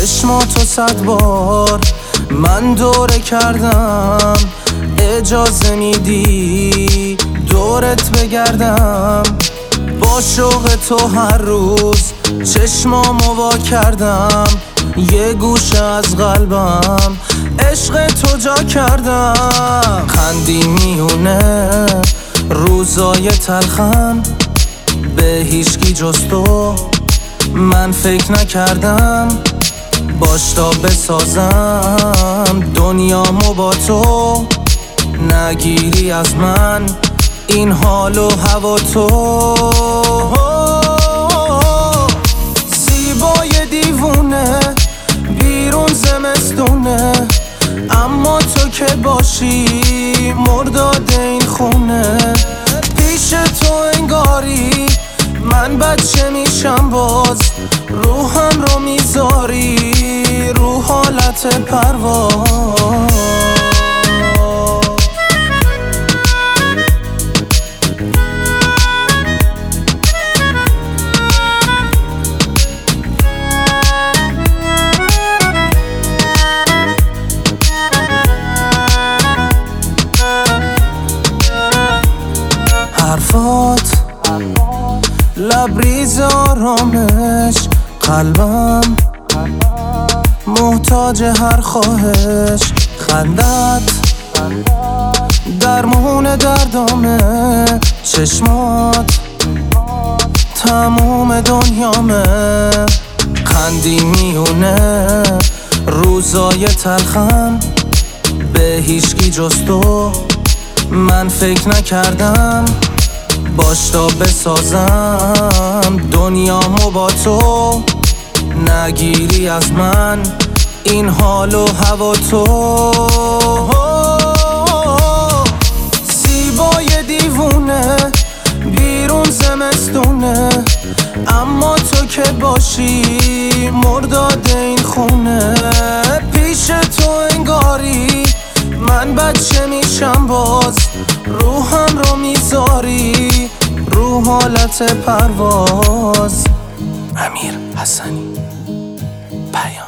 چشماتو 100 بار من دوره کردم، اجازه میدی دورت بگردم؟ با شوق تو هر روز چشمامو وا کردم، یه گوشه از قلبم عشق تو جا کردم. خندی میونه روزای تلخم، به هیچکی جز تو من فکر نکردم. باش تا بسازم دنیامو با تو، نگیری از من این حال و هوا تو. زیبای دیوونه بیرون زمستونه، اما تو که باشی مرداد این خونه. پیش تو انگاری من بچه میشم باز، روحم رو میذاری رو حالت پرواز. حرفات لبریز آرامش، قلبم محتاج هر خواهش. خندت درمون دردامه، چشمات تموم دنیامه. خندی میونه روزای تلخم، به هیچکی جز تو من فکر نکردم. باش تا بسازم دنیامو با تو، نگیری از من این حال و هوا تو. زیبای دیوونه بیرون زمستونه، اما تو که باشی مرداد این خونه. پیش تو انگاری من بچه میشم باز، روحم رو میذاری رو حالت پرواز. امیر حسنی، پیام.